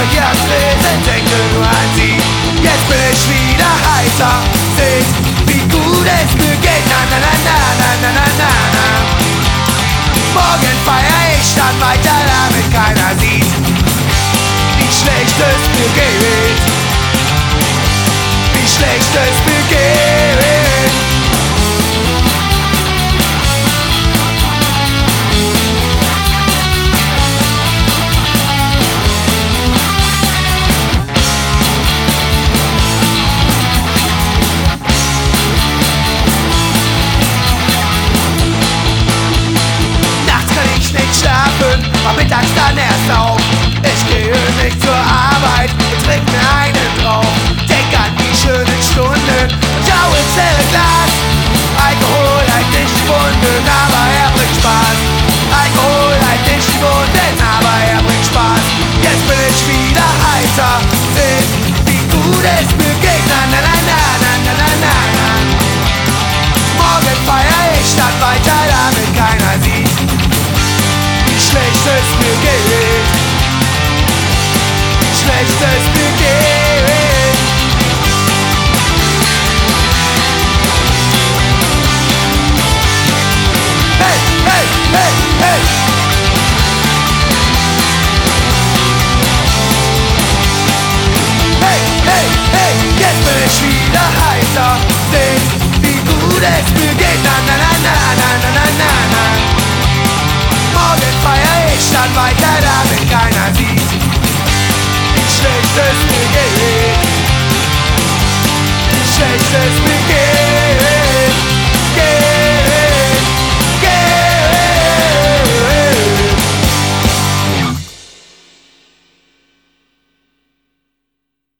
hier Tresen, denke nur an sie. Jetzt bin ich wieder heiter, seht, wie gut es mir geht. Na na na na na na na na na. Morgen feier ich dann weiter, damit keiner sieht, wie schlecht es mir geht. Wie schlecht es mir geht. War mittags dann erst auf. Ich gehe nicht zur Arbeit und trink mir einen drauf. Denk an die schönen Stunden und schau ins leere Glas. Alkohol hat nicht Wunden, aber er bringt Spaß. Alkohol hat nicht Wunden, aber er bringt Spaß. Jetzt bin ich wieder heiter, seht, wie gut es mir geht. Na na na na na na na na na. Morgen feier ich dann weiter, damit keiner sieht, wie schlecht es mir geht. Wie schlecht es mir geht. Hey, hey, hey, hey. Hey, hey, hey, jetzt bin ich wieder heiter. Seht, wie gut es mir geht. Na, na, na, na, na, na, na, na, na. Morgen feier ich dann weiter, damit keiner sieht, wie schlecht es mir geht. Wie schlecht es mir geht.